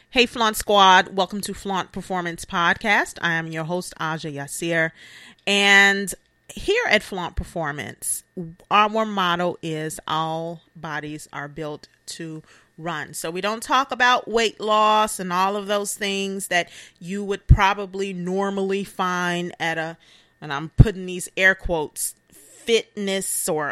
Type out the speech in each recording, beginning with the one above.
Hey, Flaunt Squad. Welcome to Flaunt Performance Podcast. I am your host, Aja Yassir. And here at Flaunt Performance, our motto is all bodies are built to run. So we don't talk about weight loss and all of those things that you would probably normally find at and I'm putting these air quotes, fitness or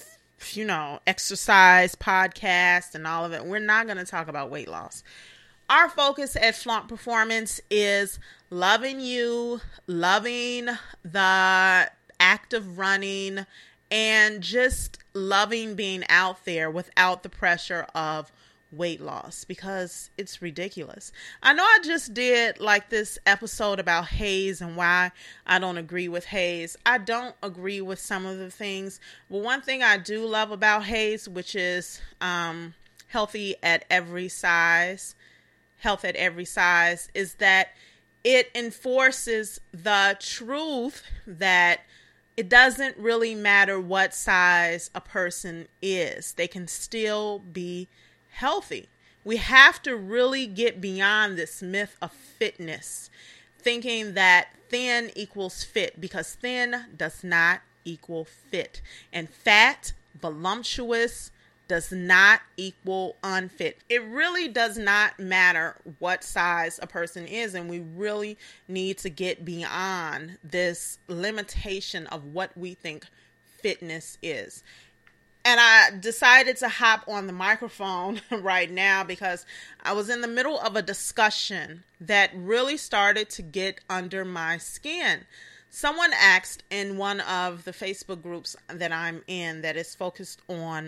exercise podcast and all of it. We're not going to talk about weight loss. Our focus at Flaunt Performance is loving you, loving the act of running, and just loving being out there without the pressure of weight loss, because it's ridiculous. I know I just did this episode about Haes and why I don't agree with Haes. I don't agree with some of the things, but one thing I do love about Haes, which is healthy at every size, health at every size, is that it enforces the truth that it doesn't really matter what size a person is. They can still be healthy. We have to really get beyond this myth of fitness, thinking that thin equals fit, because thin does not equal fit. And fat, voluptuous, does not equal unfit. It really does not matter what size a person is, and we really need to get beyond this limitation of what we think fitness is. And I decided to hop on the microphone right now because I was in the middle of a discussion that really started to get under my skin. Someone asked in one of the Facebook groups that I'm in that is focused on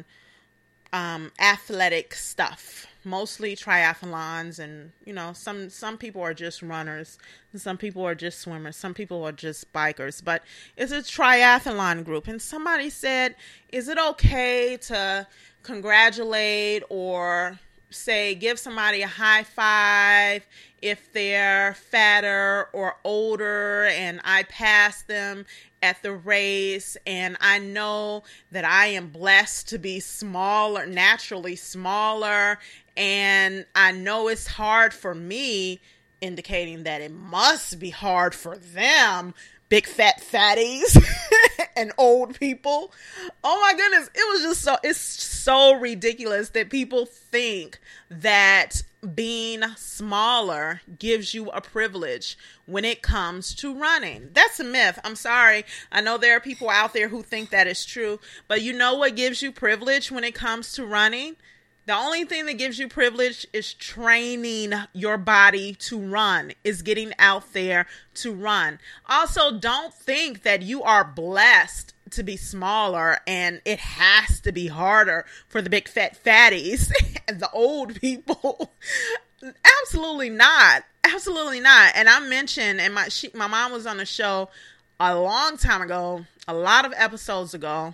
athletic stuff, mostly triathlons, and some people are just runners, and some people are just swimmers, some people are just bikers, but it's a triathlon group. And somebody said, is it okay to congratulate or say give somebody a high five if they're fatter or older and I pass them at the race, and I know that I am blessed to be smaller, naturally smaller, and I know it's hard for me, indicating that it must be hard for them, big fat fatties and old people. Oh my goodness, it's so ridiculous that people think that being smaller gives you a privilege when it comes to running. That's a myth. I'm sorry. I know there are people out there who think that is true, but you know what gives you privilege when it comes to running? The only thing that gives you privilege is training your body to run, is getting out there to run. Also, don't think that you are blessed to be smaller and it has to be harder for the big fat fatties and the old people. Absolutely not. Absolutely not. And I mentioned, and my mom was on the show a long time ago, a lot of episodes ago,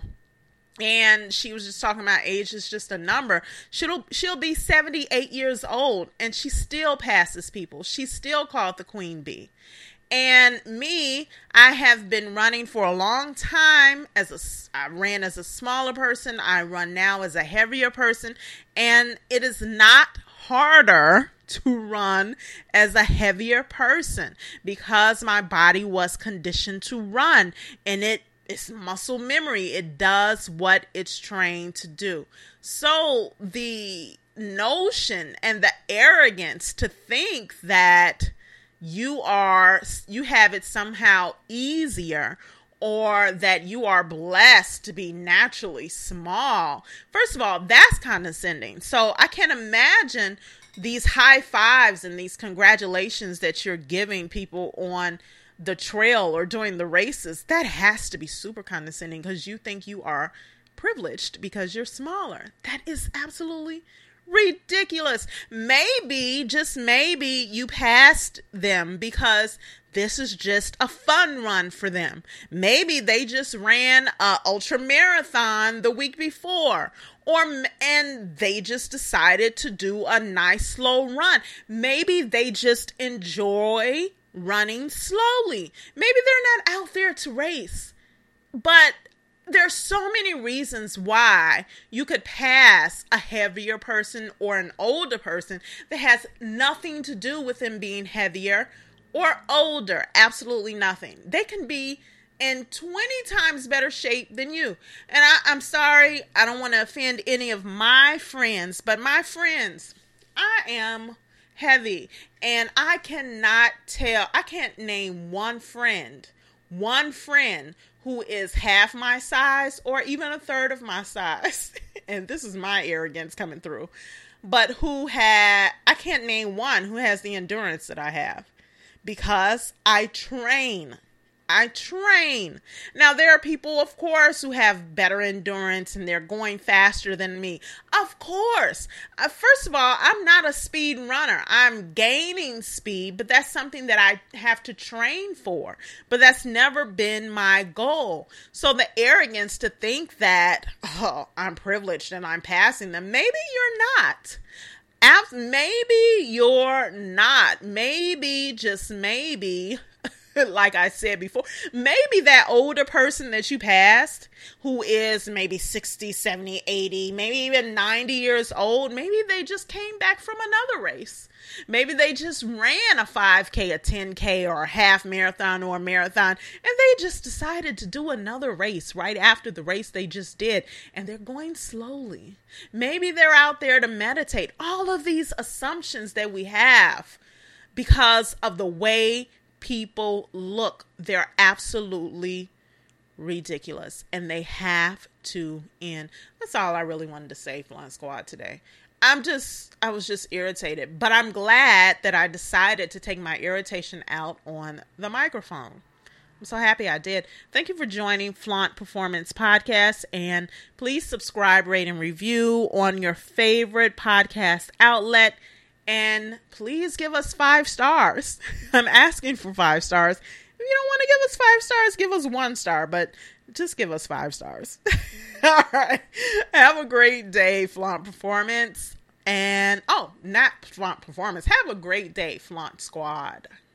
and she was just talking about age is just a number. She'll be 78 years old and she still passes people. She's still called the Queen Bee. And me, I have been running for a long time. I ran as a smaller person. I run now as a heavier person. And it is not harder to run as a heavier person because my body was conditioned to run, and it's muscle memory. It does what it's trained to do. So the notion and the arrogance to think that you have it somehow easier, or that you are blessed to be naturally small. First of all, that's condescending. So I can't imagine these high fives and these congratulations that you're giving people on the trail or during the races. That has to be super condescending because you think you are privileged because you're smaller. That is absolutely ridiculous. Maybe, just maybe, you passed them because this is just a fun run for them. Maybe they just ran a ultra marathon the week before, and they just decided to do a nice slow run. Maybe they just enjoy running slowly. Maybe they're not out there to race, but there's so many reasons why you could pass a heavier person or an older person that has nothing to do with them being heavier or older. Absolutely nothing. They can be in 20 times better shape than you. And I'm sorry, I don't want to offend any of my friends, but my friends, I am heavy. And I can't name one friend who is half my size or even a third of my size. And this is my arrogance coming through. But I can't name one who has the endurance that I have because I train. Now, there are people, of course, who have better endurance and they're going faster than me. Of course. First of all, I'm not a speed runner. I'm gaining speed, but that's something that I have to train for. But that's never been my goal. So the arrogance to think that, I'm privileged and I'm passing them. Maybe you're not. Maybe you're not. Maybe, just maybe, like I said before, maybe that older person that you passed who is maybe 60, 70, 80, maybe even 90 years old, maybe they just came back from another race. Maybe they just ran a 5K, a 10K, or a half marathon or a marathon, and they just decided to do another race right after the race they just did, and they're going slowly. Maybe they're out there to meditate. All of these assumptions that we have because of the way people look, they're absolutely ridiculous, and they have to end. That's all I really wanted to say, Flaunt Squad, today. I was just irritated, but I'm glad that I decided to take my irritation out on the microphone. I'm so happy I did. Thank you for joining Flaunt Performance Podcast, and please subscribe, rate, and review on your favorite podcast outlet. And please give us 5 stars. I'm asking for 5 stars. If you don't want to give us 5 stars, give us 1 star, but just give us 5 stars. All right. Have a great day, Flaunt Performance. And, not Flaunt Performance. Have a great day, Flaunt Squad.